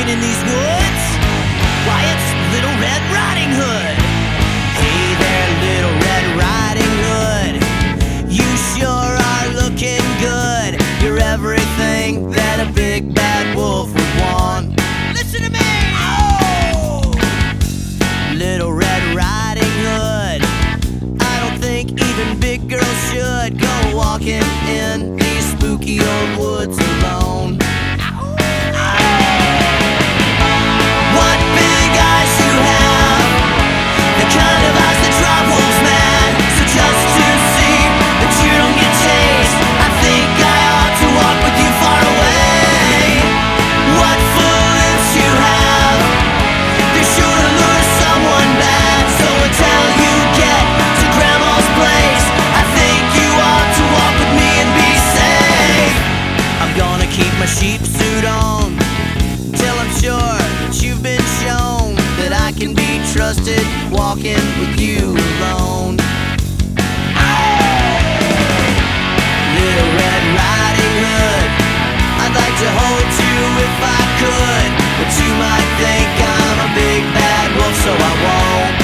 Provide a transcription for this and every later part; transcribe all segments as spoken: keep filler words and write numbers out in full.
walking in these woods? Why, it's Little Red Riding Hood. Hey there, Little Red Riding Hood, you sure are looking good. You're everything that a big bad wolf would want. Listen to me! Oh! Little Red Riding Hood, I don't think even big girls should go walking in these spooky old woods alone. What big eyes you have, the kind of eyes that drive wolves mad. So just to see that you don't get chased, I think I ought to walk with you far away. What full lips you have, they're sure to lure someone bad. So until you get to Grandma's place, I think you ought to walk with me and be safe. I'm gonna keep my sheep suit on till I'm sure that you've been shown that I can be trusted walking with you alone. Little Red Riding Hood, I'd like to hold you if I could, but you might think I'm a big bad wolf, so I won't.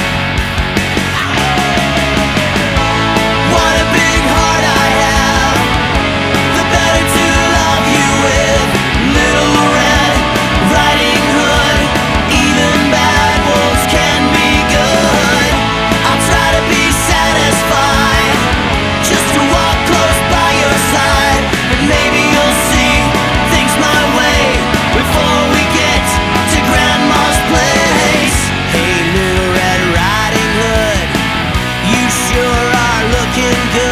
What a big heart I have, the better to love you with. Little Red Riding Hood, even bad wolves can be good. I'll try to be satisfied just to walk close by your side, but maybe you'll see things my way before we get to Grandma's place. Hey, Little Red Riding Hood, you sure are looking good.